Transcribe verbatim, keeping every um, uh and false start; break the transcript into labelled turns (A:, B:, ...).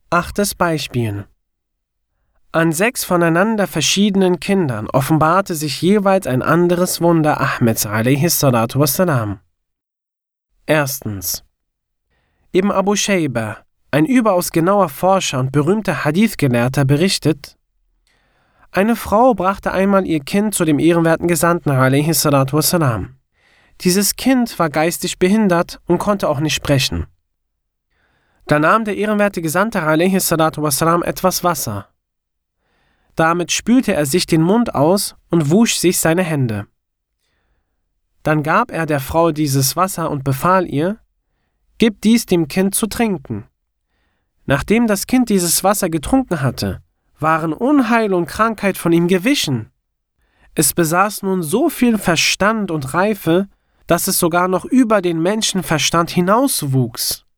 A: Achtes Beispiel. An sechs voneinander verschiedenen Kindern offenbarte sich jeweils ein anderes Wunder Ahmeds a.s. Erstens. Ibn Abu Shayba, ein überaus genauer Forscher und berühmter Hadith-Gelehrter, berichtet: Eine Frau brachte einmal ihr Kind zu dem ehrenwerten Gesandten a.s. Dieses Kind war geistig behindert und konnte auch nicht sprechen. Da nahm der ehrenwerte Gesandte a.s. etwas Wasser. Damit spülte er sich den Mund aus und wusch sich seine Hände. Dann gab er der Frau dieses Wasser und befahl ihr: Gib dies dem Kind zu trinken. Nachdem das Kind dieses Wasser getrunken hatte, waren Unheil und Krankheit von ihm gewichen. Es besaß nun so viel Verstand und Reife, dass es sogar noch über den Menschenverstand hinauswuchs.